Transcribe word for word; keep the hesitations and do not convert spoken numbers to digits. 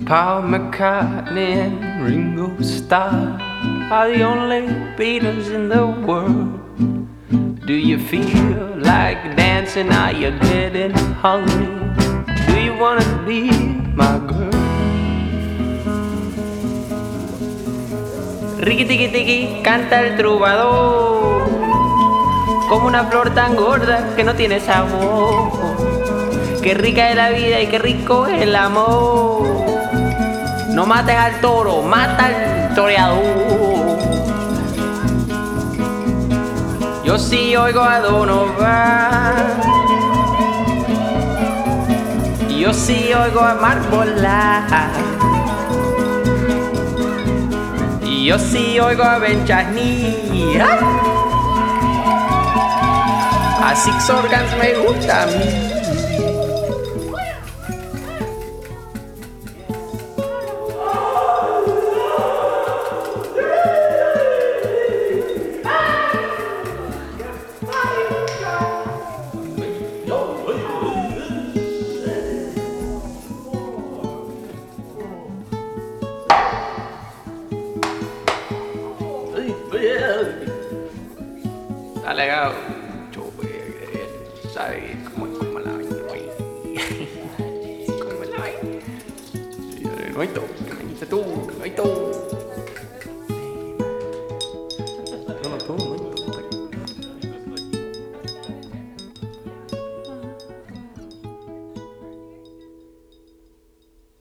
Paul McCartney and Ringo Starr are the only Beatles in the world. Do you feel like dancing? Are you getting hungry? Do you wanna be my girl? Riqui tiqui tiqui, canta el trovador, como una flor tan gorda que no tiene sabor. Qué rica es la vida y qué rico es el amor. No mates al toro, mata al toreador. Yo sí oigo a Donovan, yo sí oigo a Marbola, yo sí oigo a Ben Chesney. A Six Organs me gusta a mí. Está legado. ¿Sabes cómo es como la vaina? ¿Cómo es la vaina? No hay todo, no hay todo, no hay todo.